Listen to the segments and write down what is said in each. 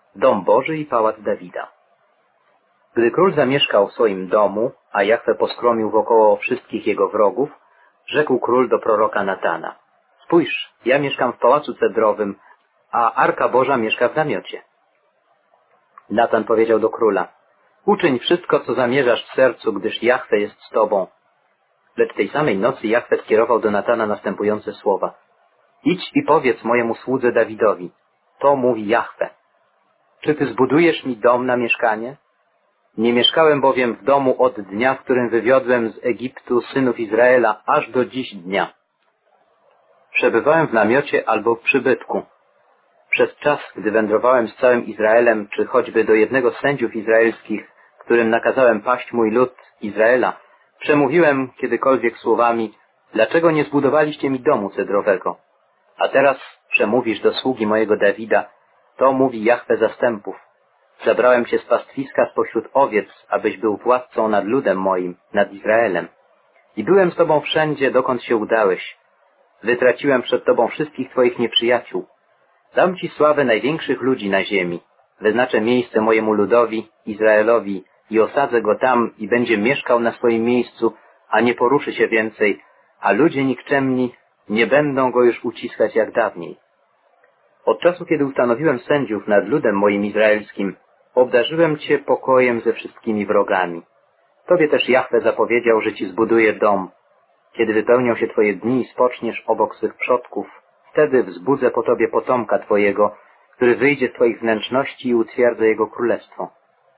Dom Boży i pałac Dawida. Gdy król zamieszkał w swoim domu, a Jahwe poskromił wokoło wszystkich jego wrogów, rzekł król do proroka Natana: spójrz, ja mieszkam w pałacu cedrowym, a Arka Boża mieszka w namiocie. Natan powiedział do króla: uczyń wszystko, co zamierzasz w sercu, gdyż Jahwe jest z tobą. Lecz tej samej nocy Jahwe skierował do Natana następujące słowa: idź i powiedz mojemu słudze Dawidowi, to mówi Jahwe: czy ty zbudujesz mi dom na mieszkanie? Nie mieszkałem bowiem w domu od dnia, w którym wywiodłem z Egiptu synów Izraela, aż do dziś dnia. Przebywałem w namiocie albo w przybytku. Przez czas, gdy wędrowałem z całym Izraelem, czy choćby do jednego z sędziów izraelskich, którym nakazałem paść mój lud Izraela, przemówiłem kiedykolwiek słowami: dlaczego nie zbudowaliście mi domu cedrowego? A teraz przemówisz do sługi mojego Dawida, to mówi Jahwe zastępów: zabrałem cię z pastwiska spośród owiec, abyś był władcą nad ludem moim, nad Izraelem. I byłem z tobą wszędzie, dokąd się udałeś. Wytraciłem przed tobą wszystkich twoich nieprzyjaciół. Dam ci sławę największych ludzi na ziemi. Wyznaczę miejsce mojemu ludowi, Izraelowi, i osadzę go tam i będzie mieszkał na swoim miejscu, a nie poruszy się więcej, a ludzie nikczemni nie będą go już uciskać jak dawniej. Od czasu, kiedy ustanowiłem sędziów nad ludem moim izraelskim, obdarzyłem cię pokojem ze wszystkimi wrogami. Tobie też Jahwe zapowiedział, że ci zbuduje dom. Kiedy wypełnią się twoje dni i spoczniesz obok swych przodków, wtedy wzbudzę po tobie potomka twojego, który wyjdzie z twoich wnętrzności i utwierdzę jego królestwo.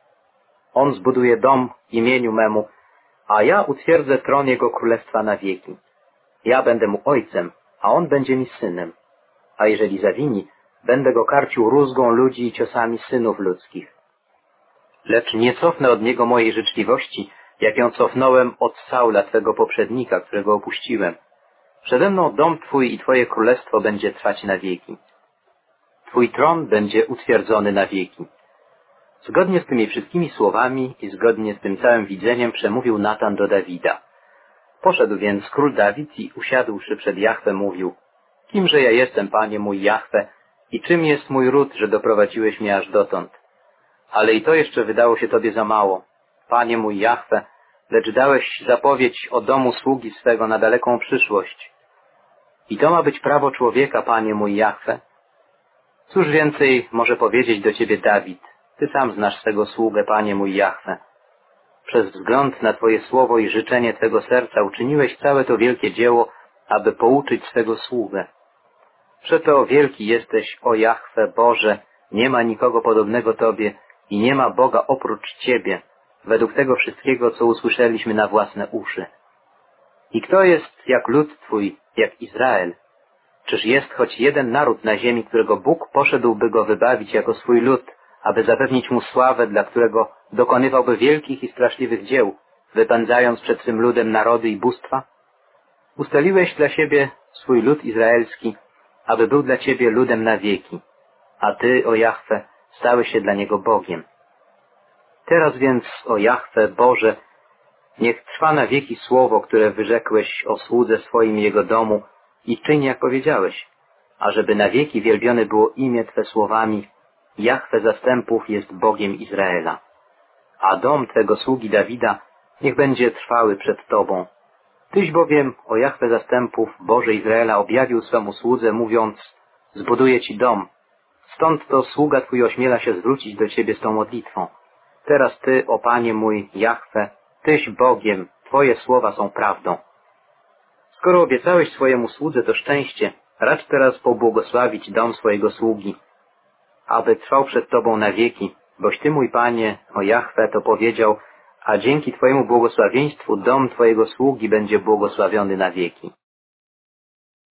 On zbuduje dom imieniu memu, a ja utwierdzę tron jego królestwa na wieki. Ja będę mu ojcem, a on będzie mi synem. A jeżeli zawini, będę go karcił rózgą ludzi i ciosami synów ludzkich. Lecz nie cofnę od niego mojej życzliwości, jak ją cofnąłem od Saula, twego poprzednika, którego opuściłem. Przede mną dom twój i twoje królestwo będzie trwać na wieki. Twój tron będzie utwierdzony na wieki. Zgodnie z tymi wszystkimi słowami i zgodnie z tym całym widzeniem przemówił Natan do Dawida. Poszedł więc król Dawid i usiadłszy przed Jahwe mówił: kimże ja jestem, Panie mój Jahwe, i czym jest mój ród, że doprowadziłeś mnie aż dotąd? Ale i to jeszcze wydało się Tobie za mało, Panie mój Jahwe, lecz dałeś zapowiedź o domu sługi swego na daleką przyszłość. I to ma być prawo człowieka, Panie mój Jahwe. Cóż więcej może powiedzieć do Ciebie Dawid? Ty sam znasz swego sługę, Panie mój Jahwe. Przez wzgląd na Twoje słowo i życzenie Twego serca uczyniłeś całe to wielkie dzieło, aby pouczyć swego sługę. Przeto wielki jesteś, o Jahwe Boże, nie ma nikogo podobnego Tobie i nie ma Boga oprócz Ciebie, według tego wszystkiego, co usłyszeliśmy na własne uszy. I kto jest jak lud Twój, jak Izrael? Czyż jest choć jeden naród na ziemi, którego Bóg poszedłby go wybawić jako swój lud, aby zapewnić mu sławę, dla którego dokonywałby wielkich i straszliwych dzieł, wypędzając przed swym ludem narody i bóstwa? Ustaliłeś dla siebie swój lud izraelski, aby był dla Ciebie ludem na wieki, a Ty, o Jahwe, stałeś się dla niego Bogiem. Teraz więc, o Jahwe, Boże, niech trwa na wieki słowo, które wyrzekłeś o słudze swoim i jego domu, i czyń, jak powiedziałeś, ażeby na wieki wielbione było imię Twe słowami: Jahwe zastępów jest Bogiem Izraela. A dom Twego sługi Dawida niech będzie trwały przed Tobą. Tyś bowiem, o Jahwe zastępów, Boże Izraela, objawił swemu słudze, mówiąc: zbuduję Ci dom. Stąd to sługa Twój ośmiela się zwrócić do Ciebie z tą modlitwą. Teraz Ty, o Panie mój Jahwe, Tyś Bogiem, Twoje słowa są prawdą. Skoro obiecałeś swojemu słudze to szczęście, racz teraz pobłogosławić dom swojego sługi, aby trwał przed Tobą na wieki, boś Ty, mój Panie, o Jahwe, to powiedział, a dzięki Twojemu błogosławieństwu dom Twojego sługi będzie błogosławiony na wieki.